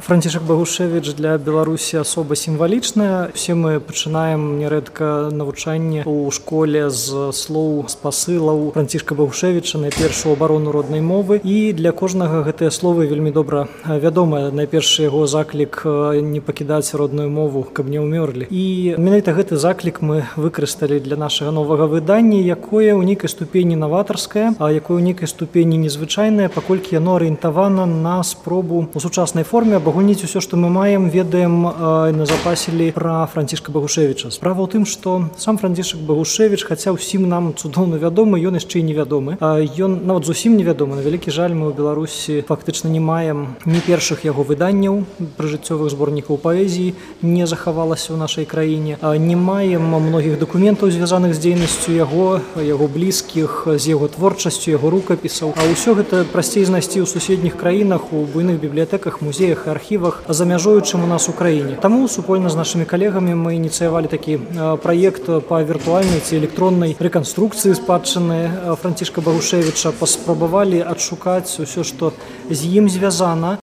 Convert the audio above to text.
Францішак Багушевіч для Беларусі асоба сімвалічная. Усе мы пачынаем нярэдка навучанне ў школе з слоў, з пасылаў Францішка Багушевіча, найперш у абарону роднай мовы. І для кожнага гэтыя словы вельмі добра вядомыя. Найперш яго заклік не пакідаць родную мову, каб не ўмёрлі. І менавіта гэты заклік мы выкарысталі для нашага новага выдання, якое ў нейкай ступені наватарскае, а якое ў нейкай ступені незвычайнае, паколькі яно арыентавана на спробу у сучаснай форме абагульніць усё, што мы маем, ведаем, назапасілі пра Францішка Багушевіча. Справа ў тым, што сам Францішак Багушевіч, хаця ўсім нам цудоўна вядомы, ён яшчэ і невядомы. Ён нават зусім невядомы. На вялікі жаль, мы ў Беларусі фактычна не маем ні першых яго выданняў прыжыццёвых зборнікаў паэзіі, не захавалася ў нашай краіне. Не маем многіх дакументаў, звязаных з дзейнасцю яго блізкіх, з яго творчасцю, яго рукапісаў. А ўсё гэта прасцей знайсці ў суседніх краінах, у буйных бібліятэках, музеях і архівах, за мяжою, чым у нас у краіне. Таму супольна з нашымі калегамі мы ініцыявалі такі праект па віртуальнай ці электроннай рэканструкцыі спадчыны Францішка Багушевіча, паспрабавалі адшукаць усё, што з ім звязана,